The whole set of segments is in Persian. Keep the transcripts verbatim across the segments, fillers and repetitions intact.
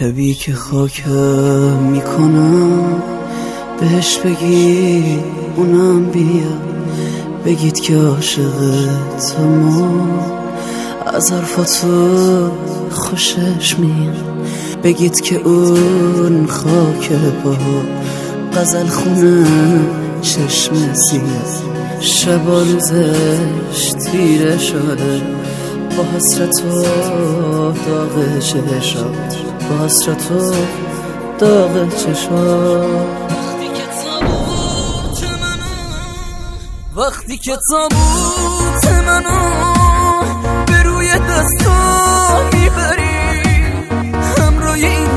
شبی که خاکم میکنم بهش بگید اونم بیاد، بگید که عاشقتم، از حرفاتو خوشش میاد، بگید که اون خاک پا غزل خونه چشم سیاه، شب و روزش تیره شده با حسرت و داغ چشات، با حسرت و داغ چشات. وقتی که تابوت منو به روی دستا میبری، همراه این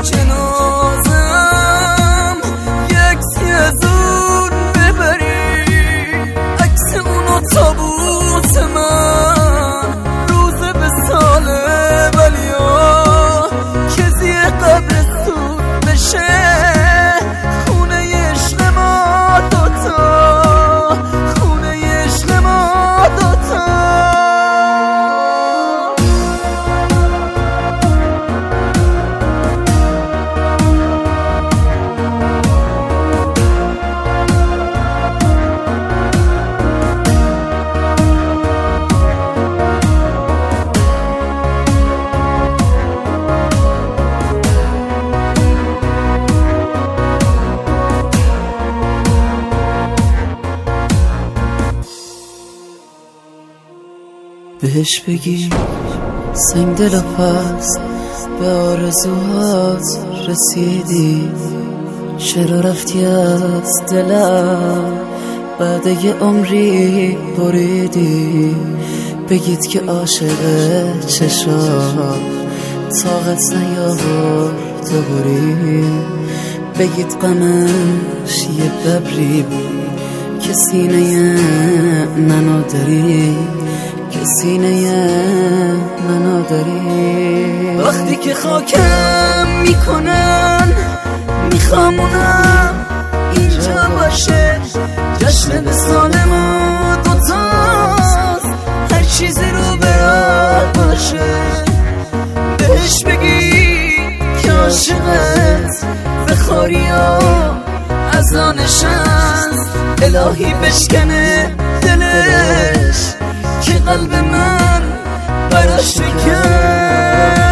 جنازم یک عکسی از اون ببری، عکس اونو تابوت من روزه به ساله ولیا کسی قبرستون بشه، خونه عشق ما دوتا، بهش بگی سنگ دل پس به آرزوهات رسیدی، چرا رفتی از دلم بعد یه عمری بریدی، بگید که عاشق چشات طاقت نیاورد بری، بگید غمش یه ببری که سینه منو داری، که سینه منو داری. وقتی که خاکم میکنن میخوام اونم اینجا باشه، جشن وصال ما دوتاست، هر چیزی رو برات باشه، بهش بگی که عاشقت به خاریا از آنش هست، الهی بشکنه دلش که قلب من براش بکن.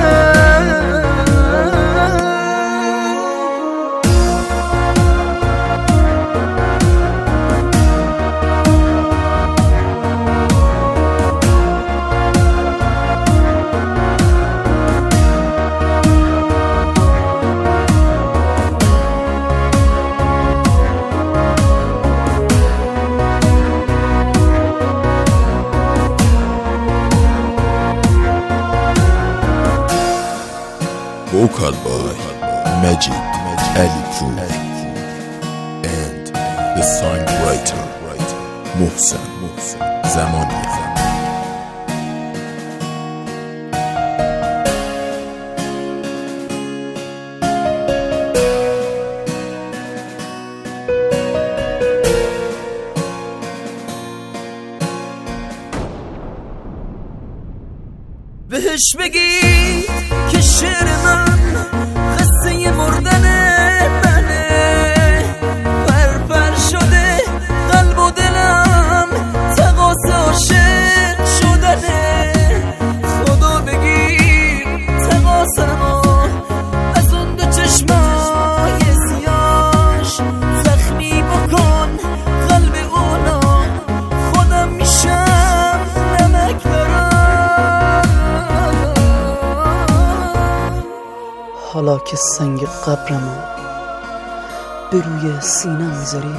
Vocal by Majid Alipur and the songwriter Mohsen Zamani. بهش بگی که شعر من قصه مردن منه، پرپر شده قلب و دلم تقاضا عاشق شدنه، خدا بگیر تقاضامو از اون دو چشمای سیاش، زخمی بکن قلب اونا، خودم میشم نمک برام. حالا که سنگ قبرمو به روی سینه میذاری،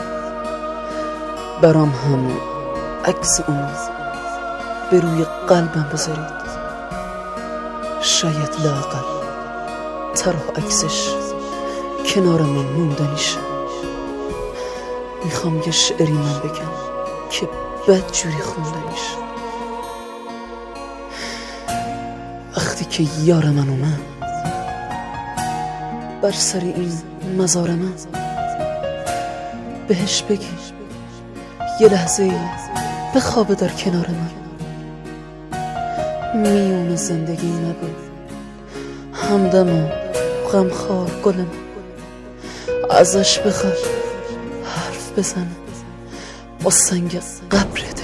برام هم عکس اونو به روی قلبم بذارید، شاید لااقل تنها عکسش کنار من موندنیشه. میخوام یه شعری من بگم که بدجوری خوندنیشه. وقتی که یار من اومد بر سر این مزار من، بهش بگی یه لحظه ای بخوابه در کنار من، میون زندگی نبود همدم و غمخوار گلم، ازش بخواد حرف بزنه با سنگ قبرت.